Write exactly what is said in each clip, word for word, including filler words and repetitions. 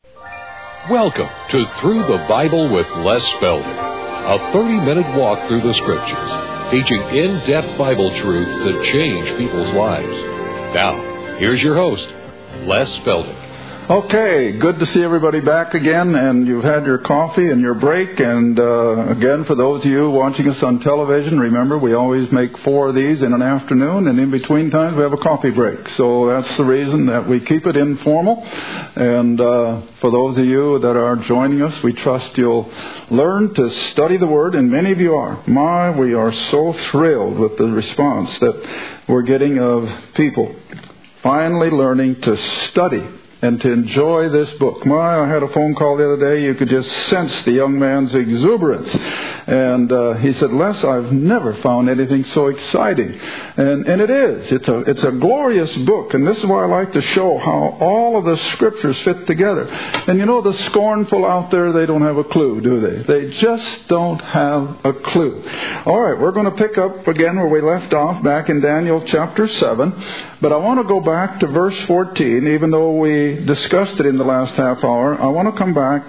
Welcome to Through the Bible with Les Feldick, a thirty-minute walk through the Scriptures, teaching in-depth Bible truths that change people's lives. Now, here's your host, Les Feldick. Okay, good to see everybody back again, and you've had your coffee and your break. And uh, again, for those of you watching us on television, remember we always make four of these in an afternoon, and in between times we have a coffee break. So that's the reason that we keep it informal. And uh, for those of you that are joining us, we trust you'll learn to study the Word, and many of you are. My, we are so thrilled with the response that we're getting of people finally learning to study and to enjoy this book. My, I had a phone call the other day. You could just sense the young man's exuberance. And uh, he said, Les, I've never found anything so exciting. And and it is. It's a it's a glorious book. And this is why I like to show how all of the Scriptures fit together. And you know, the scornful out there, they don't have a clue, do they? They just don't have a clue. All right, we're going to pick up again where we left off back in Daniel chapter seven. But I want to go back to verse fourteen, even though we discussed it in the last half hour. I want to come back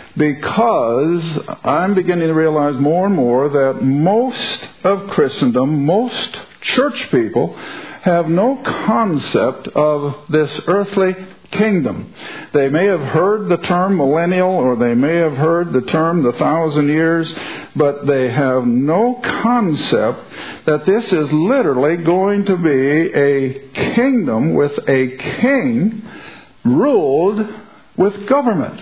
because I'm beginning to realize more and more that most of Christendom, most church people, have no concept of this earthly kingdom. They may have heard the term millennial, or they may have heard the term the thousand years, but they have no concept that this is literally going to be a kingdom with a king ruled with government.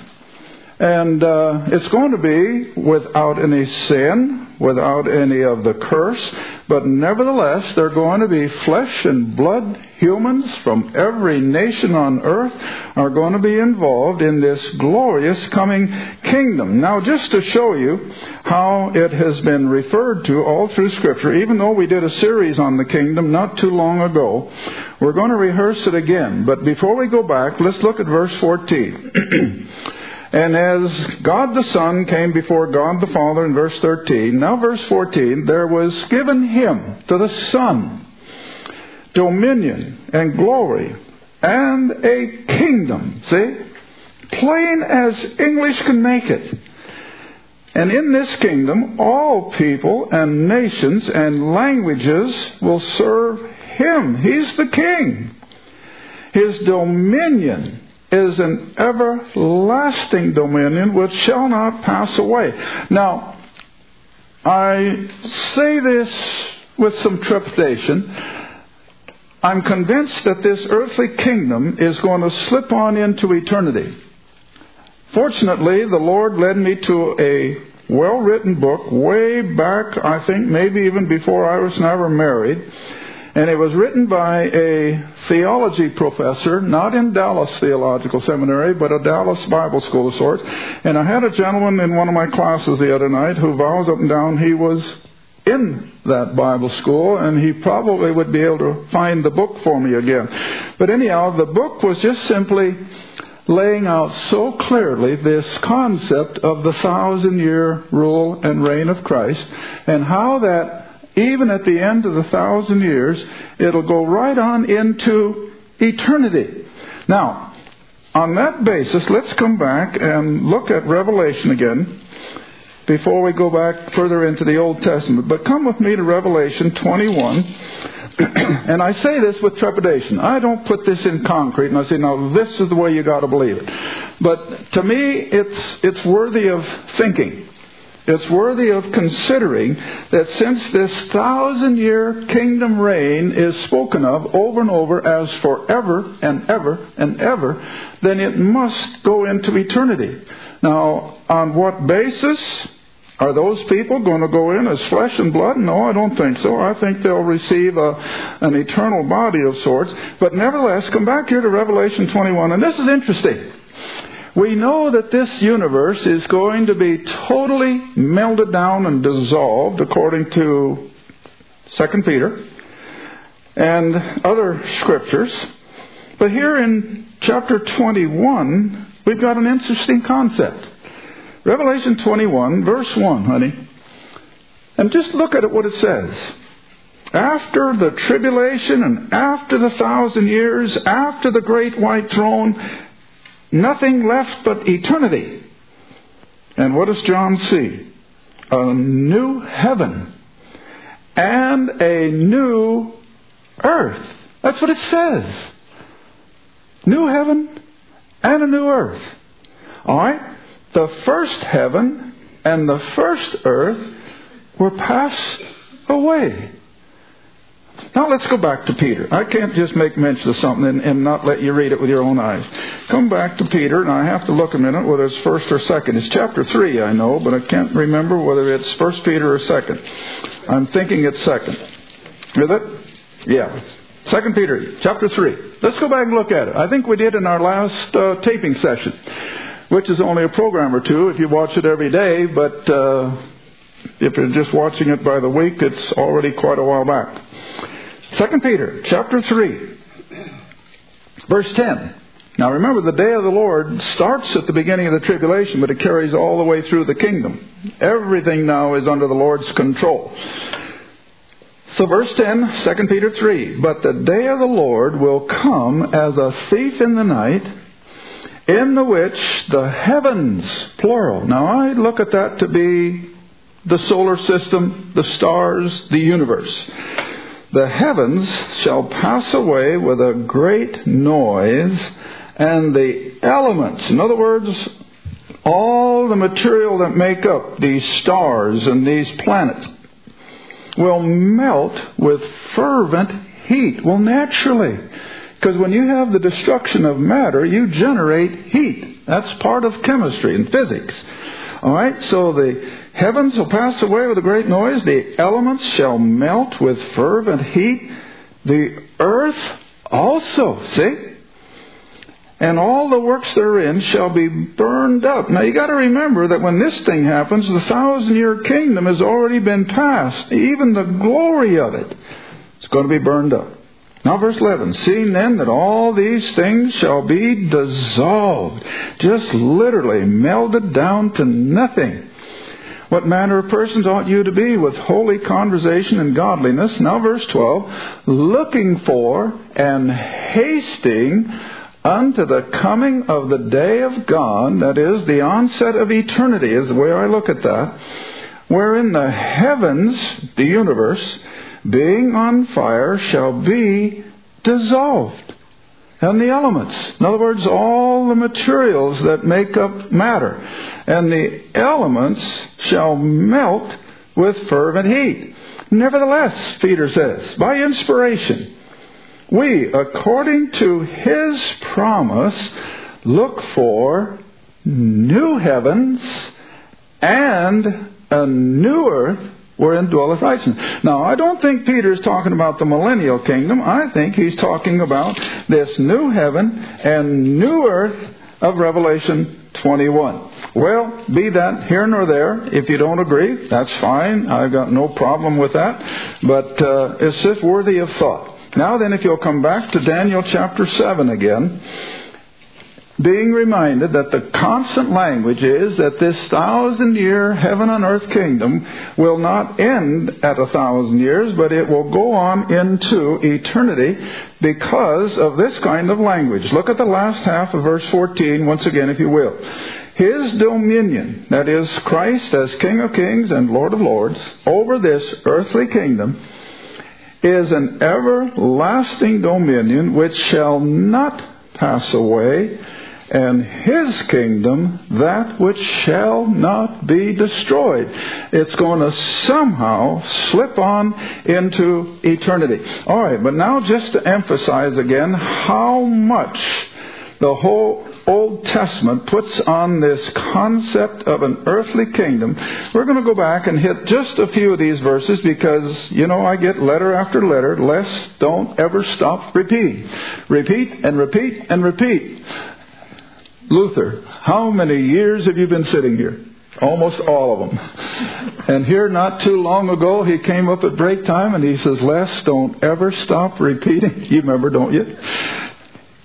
And uh, it's going to be without any sin, without any of the curse, but nevertheless, they're going to be flesh and blood humans from every nation on earth are going to be involved in this glorious coming kingdom. Now, just to show you how it has been referred to all through Scripture, even though we did a series on the kingdom not too long ago, we're going to rehearse it again. But before we go back, let's look at verse fourteen. And as God the Son came before God the Father in verse thirteen, now verse fourteen, there was given him, to the Son, dominion and glory and a kingdom. See? Plain as English can make it. And in this kingdom, all people and nations and languages will serve him. He's the king. His dominion is an everlasting dominion which shall not pass away. Now, I say this with some trepidation. I'm convinced that this earthly kingdom is going to slip on into eternity. Fortunately, the Lord led me to a well-written book way back, I think maybe even before I was ever married. And it was written by a theology professor, not in Dallas Theological Seminary, but a Dallas Bible School of sorts. And I had a gentleman in one of my classes the other night who vows up and down he was in that Bible school, and he probably would be able to find the book for me again. But anyhow, the book was just simply laying out so clearly this concept of the thousand-year rule and reign of Christ, and how that even at the end of the thousand years, it'll go right on into eternity. Now, on that basis, let's come back and look at Revelation again before we go back further into the Old Testament. But come with me to Revelation twenty-one. And I say this with trepidation. I don't put this in concrete and I say, now this is the way you got to believe it. But to me, it's it's worthy of thinking. It's worthy of considering that since this thousand-year kingdom reign is spoken of over and over as forever and ever and ever, then it must go into eternity. Now, on what basis are those people going to go in as flesh and blood? No, I don't think so. I think they'll receive a, an eternal body of sorts. But nevertheless, come back here to Revelation twenty-one, and this is interesting. We know that this universe is going to be totally melted down and dissolved according to Second Peter and other scriptures. But here in chapter twenty-one, we've got an interesting concept. Revelation twenty-one, verse one, honey. And just look at it, what it says. After the tribulation and after the thousand years, after the great white throne, nothing left but eternity. And what does John see? A new heaven and a new earth. That's what it says. New heaven and a new earth. All right? The first heaven and the first earth were passed away. Now let's go back to Peter. I can't just make mention of something and, and not let you read it with your own eyes. Come back to Peter, and I have to look a minute whether it's first or second. It's chapter three, I know, but I can't remember whether it's first Peter or second. I'm thinking it's second. Is it? Yeah. Second Peter, chapter three. Let's go back and look at it. I think we did in our last uh, taping session, which is only a program or two if you watch it every day, but uh, if you're just watching it by the week, it's already quite a while back. Second Peter, chapter three, verse ten. Now remember, the day of the Lord starts at the beginning of the tribulation, but it carries all the way through the kingdom. Everything now is under the Lord's control. So verse ten, Second Peter three. But the day of the Lord will come as a thief in the night, in the which the heavens, plural. Now I look at that to be the solar system, the stars, the universe. The heavens shall pass away with a great noise, and the elements, in other words, all the material that make up these stars and these planets, will melt with fervent heat. Well, naturally. Because when you have the destruction of matter, you generate heat. That's part of chemistry and physics. All right, so the heavens will pass away with a great noise. The elements shall melt with fervent heat. The earth also, see? And all the works therein shall be burned up. Now you got to remember that when this thing happens, the thousand-year kingdom has already been passed. Even the glory of it is going to be burned up. Now verse eleven, seeing then that all these things shall be dissolved, just literally melted down to nothing. What manner of persons ought you to be with holy conversation and godliness? Now verse twelve, looking for and hasting unto the coming of the day of God, that is, the onset of eternity, is the way I look at that, wherein the heavens, the universe, being on fire, shall be dissolved. And the elements, in other words, all the materials that make up matter, and the elements shall melt with fervent heat. Nevertheless, Peter says, by inspiration, we, according to His promise, look for new heavens and a new earth wherein dwelleth righteousness. Now, I don't think Peter's talking about the millennial kingdom. I think he's talking about this new heaven and new earth of Revelation twenty-one. Well, be that here nor there. If you don't agree, that's fine. I've got no problem with that. But uh, it's just worthy of thought. Now then, if you'll come back to Daniel chapter seven again, being reminded that the constant language is that this thousand-year heaven and earth kingdom will not end at a thousand years, but it will go on into eternity because of this kind of language. Look at the last half of verse fourteen, once again, if you will. His dominion, that is, Christ as King of kings and Lord of lords, over this earthly kingdom, is an everlasting dominion which shall not pass away, and His kingdom that which shall not be destroyed. It's going to somehow slip on into eternity. All right, but now just to emphasize again how much the whole Old Testament puts on this concept of an earthly kingdom, we're going to go back and hit just a few of these verses because, you know, I get letter after letter. Les, don't ever stop repeating. Repeat and repeat and repeat. Luther, how many years have you been sitting here? Almost all of them. And here not too long ago, he came up at break time and he says, Les, don't ever stop repeating. You remember, don't you?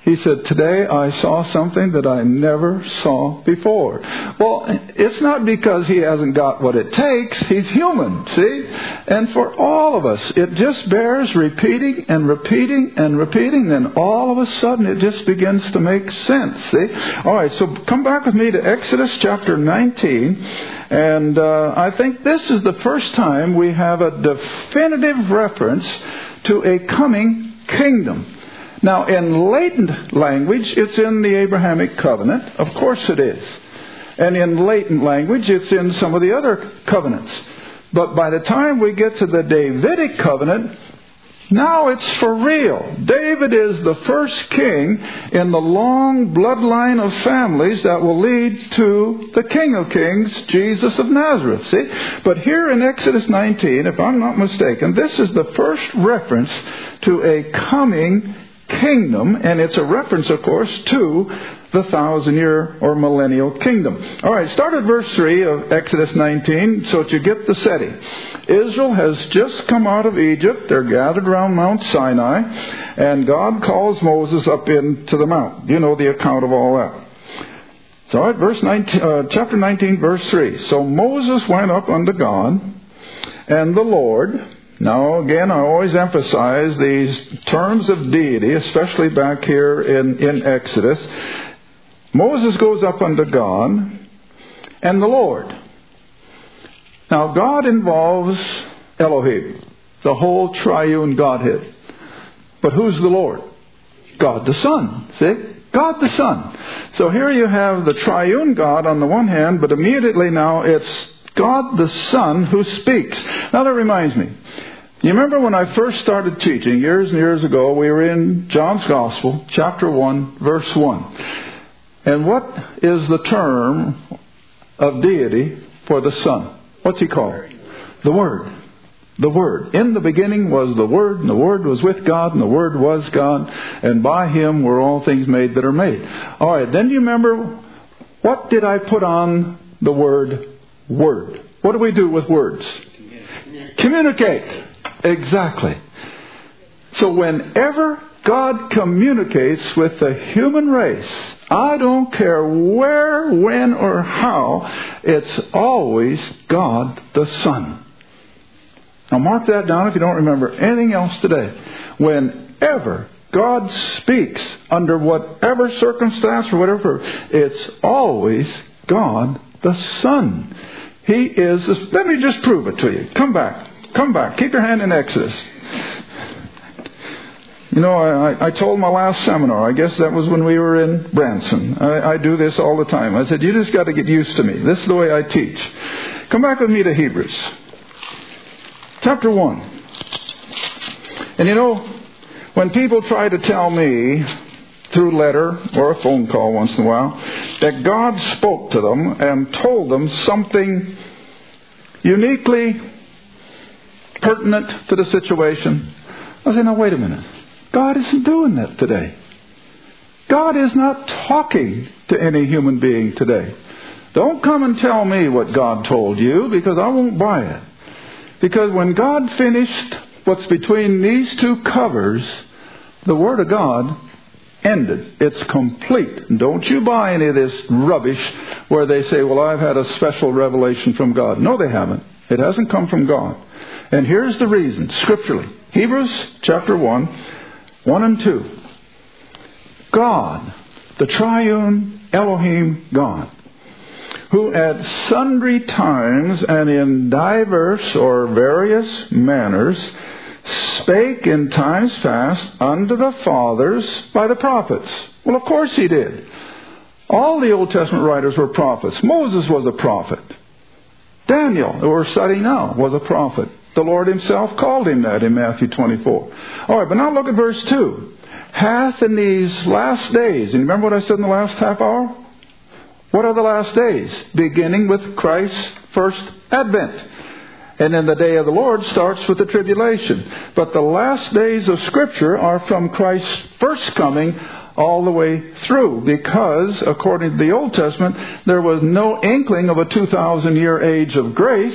He said, today I saw something that I never saw before. Well, it's not because he hasn't got what it takes. He's human, see? And for all of us, it just bears repeating and repeating and repeating. Then all of a sudden it just begins to make sense, see? All right, so come back with me to Exodus chapter nineteen. And uh, I think this is the first time we have a definitive reference to a coming kingdom. Now, in latent language, it's in the Abrahamic covenant. Of course it is. And in latent language, it's in some of the other covenants. But by the time we get to the Davidic covenant, now it's for real. David is the first king in the long bloodline of families that will lead to the King of Kings, Jesus of Nazareth. See? But here in Exodus nineteen, if I'm not mistaken, this is the first reference to a coming kingdom, and it's a reference, of course, to the thousand-year or millennial kingdom. All right, start at verse three of Exodus nineteen so that you get the setting. Israel has just come out of Egypt. They're gathered around Mount Sinai, and God calls Moses up into the mount. You know the account of all that. So, all right, verse nineteen, uh, chapter nineteen, verse three. So Moses went up unto God, and the Lord... Now, again, I always emphasize these terms of deity, especially back here in, in Exodus. Moses goes up unto God and the Lord. Now, God involves Elohim, the whole triune Godhead. But who's the Lord? God the Son. See? God the Son. So here you have the triune God on the one hand, but immediately now it's God the Son who speaks. Now that reminds me. You remember when I first started teaching years and years ago, we were in John's Gospel, chapter one, verse one. And what is the term of deity for the Son? What's he called? The Word. The Word. In the beginning was the Word, and the Word was with God, and the Word was God, and by Him were all things made that are made. All right, then you remember, what did I put on the word Word? What do we do with words? Communicate. Communicate. Exactly. So whenever God communicates with the human race, I don't care where, when, or how, it's always God the Son. Now mark that down if you don't remember anything else today. Whenever God speaks, under whatever circumstance or whatever, it's always God the Son. He is... The, let me just prove it to you. Come back. Come back. Keep your hand in Exodus. You know, I, I told my last seminar, I guess that was when we were in Branson. I, I do this all the time. I said, you just got to get used to me. This is the way I teach. Come back with me to Hebrews. Chapter one. And you know, when people try to tell me, through letter or a phone call once in a while, that God spoke to them and told them something uniquely pertinent to the situation, I say, now wait a minute. God isn't doing that today. God is not talking to any human being today. Don't come and tell me what God told you, because I won't buy it. Because when God finished what's between these two covers, the Word of God ended. It's complete. And don't you buy any of this rubbish where they say, well, I've had a special revelation from God. No, they haven't. It hasn't come from God. And here's the reason, scripturally. Hebrews chapter one, one and two. God, the triune Elohim God, who at sundry times and in diverse or various manners spake in times past unto the fathers by the prophets. Well, of course He did. All the Old Testament writers were prophets. Moses was a prophet. Daniel, who we're studying now, was a prophet. The Lord Himself called him that in Matthew twenty-four. All right, but now look at verse two. Hath in these last days, and you remember what I said in the last half hour? What are the last days? Beginning with Christ's first advent. And then the day of the Lord starts with the tribulation. But the last days of Scripture are from Christ's first coming all the way through. Because, according to the Old Testament, there was no inkling of a two thousand year age of grace.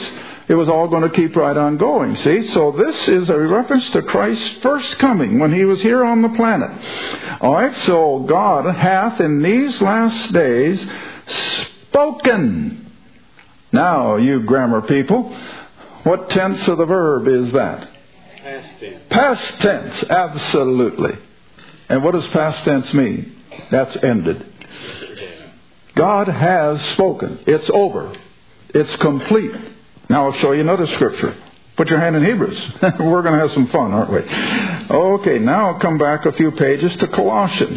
it was all going to keep right on going. See? So this is a reference to Christ's first coming when he was here on the planet. All right, so God hath in these last days spoken. Now, you grammar people, what tense of the verb is that? Past tense. Past tense, absolutely. And what does past tense mean? That's ended. God has spoken. It's over. It's complete. Now I'll show you another scripture. Put your hand in Hebrews. We're going to have some fun, aren't we? Okay, now I'll come back a few pages to Colossians.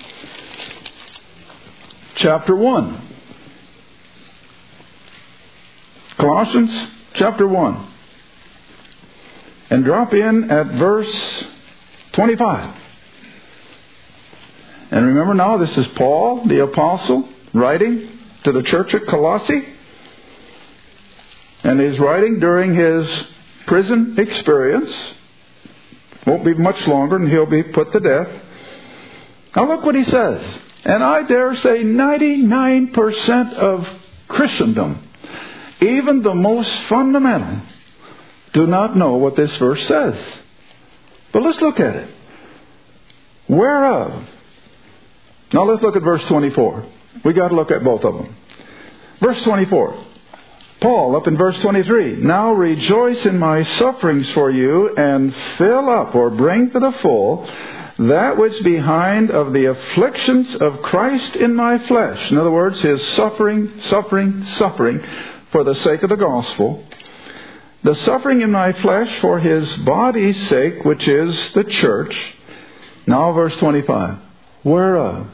Chapter one. Colossians chapter one. And drop in at verse twenty-five. And remember now, this is Paul, the apostle, writing to the church at Colossae. And he's writing during his prison experience. Won't be much longer and he'll be put to death. Now look what he says. And I dare say ninety-nine percent of Christendom, even the most fundamental, do not know what this verse says. But let's look at it. Whereof. Now let's look at verse twenty-four. We got to look at both of them. Verse twenty-four. Paul, up in verse twenty-three. Now rejoice in my sufferings for you, and fill up, or bring to the full, that which behind of the afflictions of Christ in my flesh. In other words, his suffering, suffering, suffering for the sake of the gospel. The suffering in my flesh for his body's sake, which is the church. Now verse twenty-five. Whereof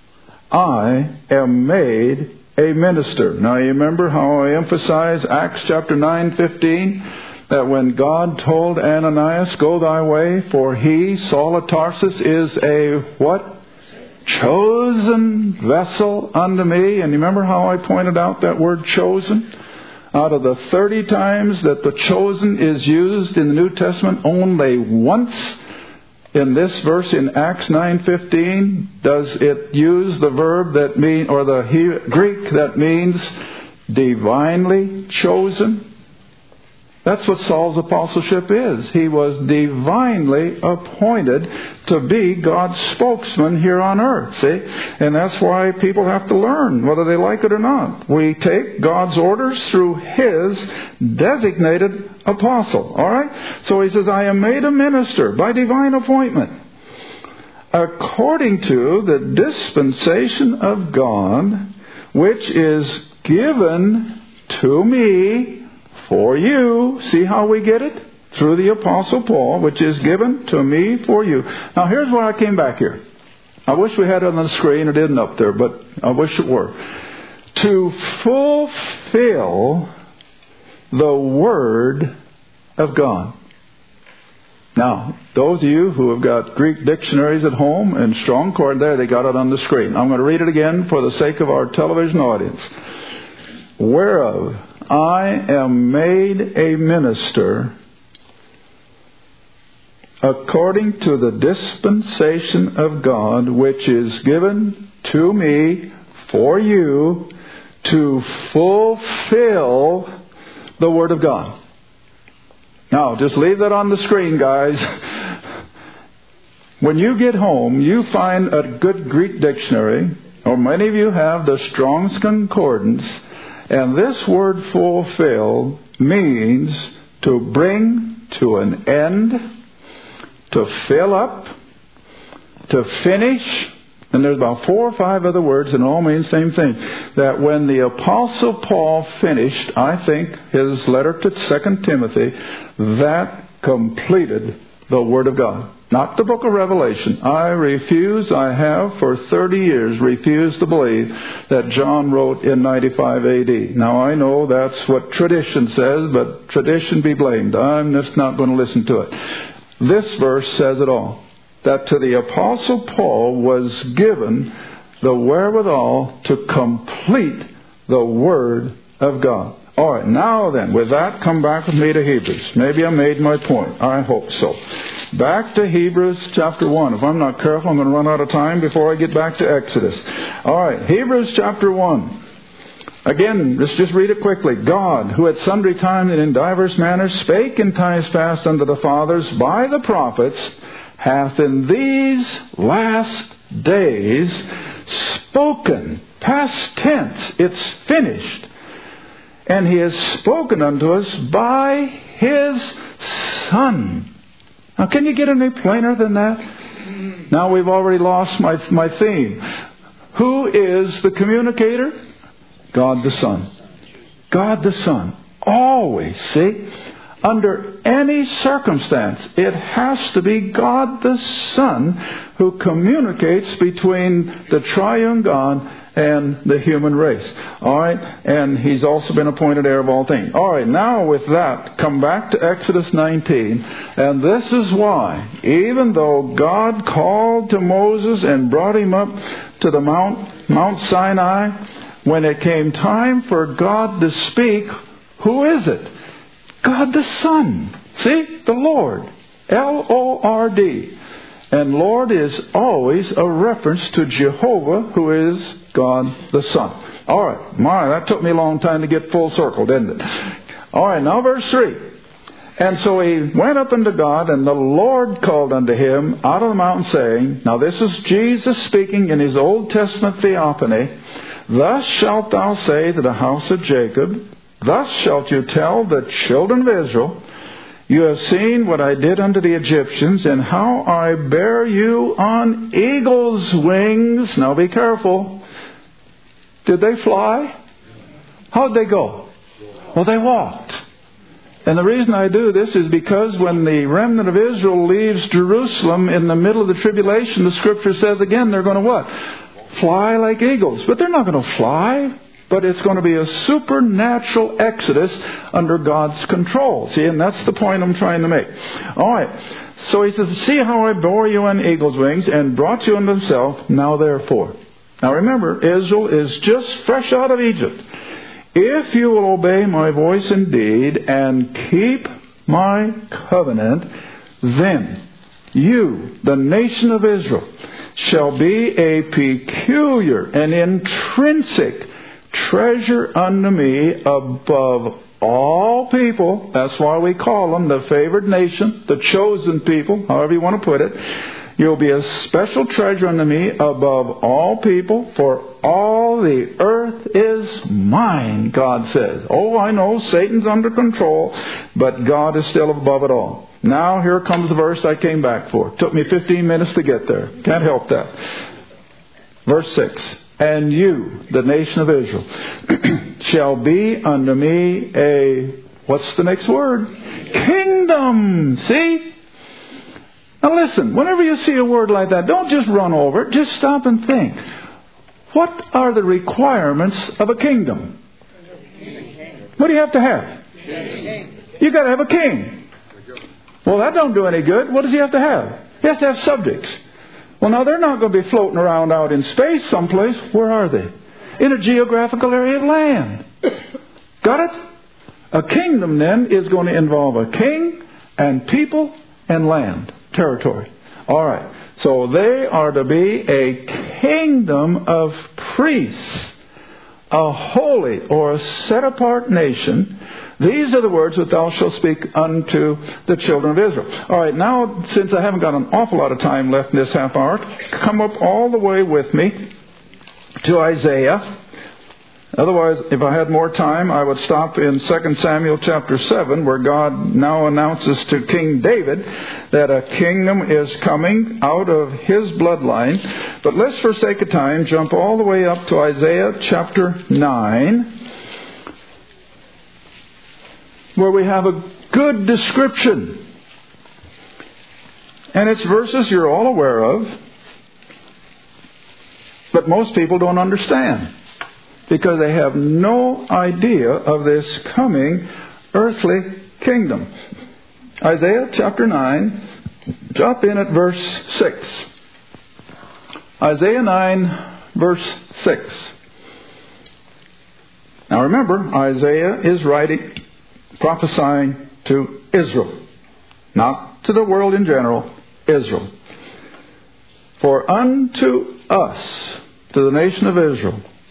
I am made a minister. Now you remember how I emphasize Acts chapter nine fifteen, that when God told Ananias, go thy way, for he, Saul of Tarsus, is a what? Chosen vessel unto me. And you remember how I pointed out that word chosen? Out of the thirty times that the chosen is used in the New Testament, only once in this verse in Acts nine fifteen does it use the verb that mean, or the Greek that means divinely chosen. That's what Saul's apostleship is. He was divinely appointed to be God's spokesman here on earth. See? And that's why people have to learn, whether they like it or not. We take God's orders through his designated apostle. All right? So he says, I am made a minister by divine appointment, according to the dispensation of God, which is given to me for you. See how we get it? Through the Apostle Paul, which is given to me for you. Now here's why I came back here. I wish we had it on the screen. It isn't up there, but I wish it were. To fulfill the Word of God. Now, those of you who have got Greek dictionaries at home and Strong Cord there, they got it on the screen. I'm going to read it again for the sake of our television audience. Whereof I am made a minister according to the dispensation of God, which is given to me for you to fulfill the Word of God. Now, just leave that on the screen, guys. When you get home, you find a good Greek dictionary, or many of you have the Strong's Concordance. And this word fulfill means to bring to an end, to fill up, to finish. And there's about four or five other words and all mean the same thing. That when the Apostle Paul finished, I think, his letter to Second Timothy, that completed the Word of God. Not the book of Revelation. I refuse, I have for thirty years refused to believe that John wrote in ninety-five A D. Now I know that's what tradition says, but tradition be blamed. I'm just not going to listen to it. This verse says it all. That to the Apostle Paul was given the wherewithal to complete the Word of God. All right, now then, with that, come back with me to Hebrews. Maybe I made my point. I hope so. Back to Hebrews chapter one. If I'm not careful, I'm going to run out of time before I get back to Exodus. All right, Hebrews chapter one. Again, let's just read it quickly. God, who at sundry times and in divers manners spake in times past unto the fathers by the prophets, hath in these last days spoken. Past tense. It's finished. And He has spoken unto us by His Son. Now, can you get any plainer than that? Now we've already lost my, my theme. Who is the communicator? God the Son. God the Son. Always, see? Under any circumstance, it has to be God the Son who communicates between the triune God and the human race. Alright? And He's also been appointed heir of all things. Alright, now with that, come back to Exodus nineteen. And this is why, even though God called to Moses and brought him up to the Mount, Mount Sinai, when it came time for God to speak, who is it? God the Son. See? The Lord. L O R D. And Lord is always a reference to Jehovah, who is God the Son. All right. My, that took me a long time to get full circle, didn't it? All right. Now verse three. And so he went up unto God, and the Lord called unto him out of the mountain, saying, now this is Jesus speaking in His Old Testament theophany, thus shalt thou say to the house of Jacob, thus shalt you tell the children of Israel, you have seen what I did unto the Egyptians, and how I bear you on eagle's wings. Now be careful. Did they fly? How'd they go? Well, they walked. And the reason I do this is because when the remnant of Israel leaves Jerusalem in the middle of the tribulation, the Scripture says again, they're going to what? Fly like eagles. But they're not going to fly. But it's going to be a supernatural exodus under God's control. See, and that's the point I'm trying to make. All right. So He says, see how I bore you on eagle's wings and brought you unto Himself. Now therefore. Now remember, Israel is just fresh out of Egypt. If you will obey my voice indeed and keep my covenant, then you, the nation of Israel, shall be a peculiar and intrinsic treasure unto me above all people. That's why we call them the favored nation, the chosen people, however you want to put it. You'll be a special treasure unto me above all people, for all the earth is mine, God says. Oh, I know Satan's under control, but God is still above it all. Now here comes the verse I came back for. It took me fifteen minutes to get there. Can't help that. Verse six. And you, the nation of Israel, shall be unto me a, what's the next word? Kingdom. See? Now listen, whenever you see a word like that, don't just run over it. Just stop and think. What are the requirements of a kingdom? What do you have to have? You got to have a king. Well, that don't do any good. What does he have to have? He has to have subjects. Well, now, they're not going to be floating around out in space someplace. Where are they? In a geographical area of land. Got it? A kingdom, then, is going to involve a king and people and land, territory. All right. So they are to be a kingdom of priests, a holy or a set-apart nation. These are the words that thou shalt speak unto the children of Israel. All right, now, since I haven't got an awful lot of time left in this half hour, come up all the way with me to Isaiah. Otherwise, if I had more time, I would stop in Second Samuel chapter seven, where God now announces to King David that a kingdom is coming out of his bloodline. But let's, for sake of time, jump all the way up to Isaiah chapter nine, where we have a good description. And it's verses you're all aware of, but most people don't understand, because they have no idea of this coming earthly kingdom. Isaiah chapter nine, drop in at verse six. Isaiah nine, verse six. Now remember, Isaiah is writing, prophesying to Israel, not to the world in general, Israel. For unto us, to the nation of Israel,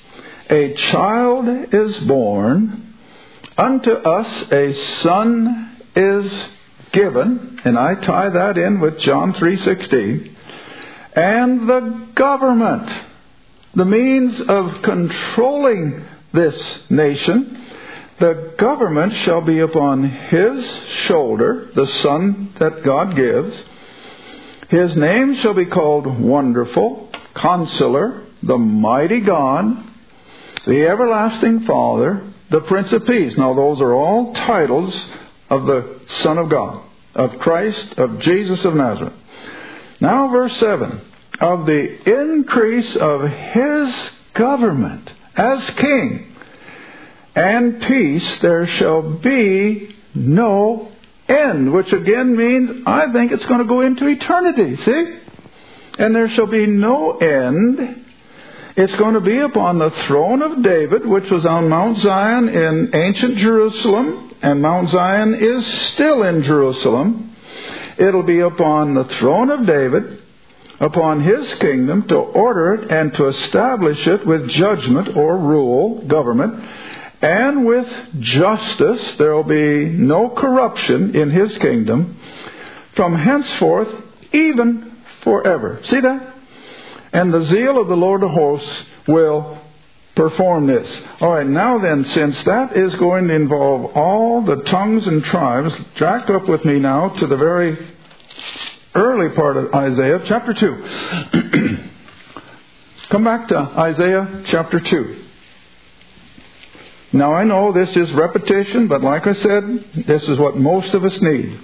a child is born, unto us a son is given, and I tie that in with John three sixteen, and the government, the means of controlling this nation, the government shall be upon his shoulder, the Son that God gives. His name shall be called Wonderful, Counselor, the Mighty God, the Everlasting Father, the Prince of Peace. Now those are all titles of the Son of God, of Christ, of Jesus of Nazareth. Now verse seven. Of the increase of his government as king and peace there shall be no end. Which again means, I think it's going to go into eternity. See? And there shall be no end. It's going to be upon the throne of David, which was on Mount Zion in ancient Jerusalem. And Mount Zion is still in Jerusalem. It'll be upon the throne of David, upon his kingdom, to order it and to establish it with judgment or rule, government, and with justice. There will be no corruption in his kingdom from henceforth, even forever. See that? And the zeal of the Lord of hosts will perform this. All right, now then, since that is going to involve all the tongues and tribes, jack up with me now to the very early part of Isaiah, chapter two. Come back to Isaiah chapter two. Now I know this is repetition, but like I said, this is what most of us need.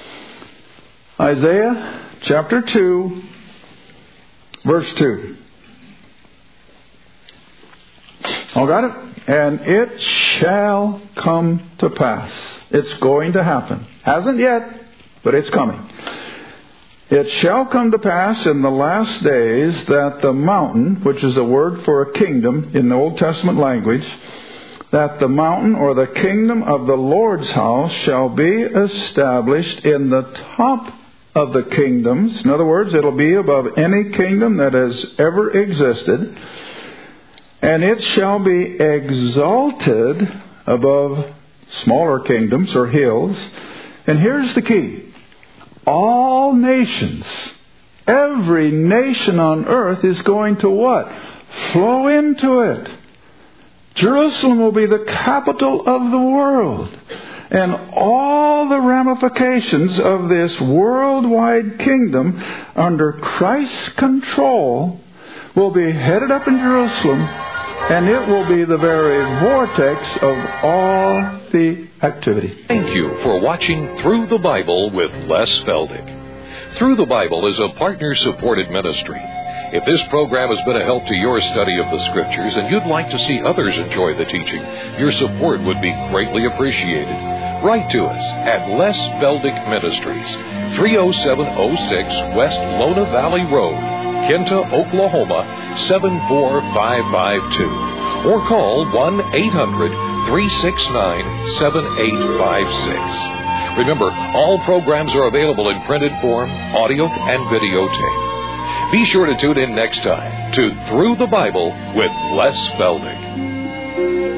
Isaiah chapter two, verse two. All got it? And it shall come to pass. It's going to happen. Hasn't yet, but it's coming. It shall come to pass in the last days that the mountain, which is a word for a kingdom in the Old Testament language, that the mountain or the kingdom of the Lord's house shall be established in the top of the kingdoms. In other words, it'll be above any kingdom that has ever existed. And it shall be exalted above smaller kingdoms or hills. And here's the key. All nations, every nation on earth is going to what? Flow into it. Jerusalem will be the capital of the world. And all the ramifications of this worldwide kingdom under Christ's control will be headed up in Jerusalem, and it will be the very vortex of all the activity. Thank you for watching Through the Bible with Les Feldick. Through the Bible is a partner-supported ministry. If this program has been a help to your study of the Scriptures and you'd like to see others enjoy the teaching, your support would be greatly appreciated. Write to us at Les Feldick Ministries, three oh seven oh six West Lona Valley Road, Kinta, Oklahoma, seven four five five two. Or call one eight hundred three six nine seven eight five six. Remember, all programs are available in printed form, audio, and videotape. Be sure to tune in next time to Through the Bible with Les Feldick.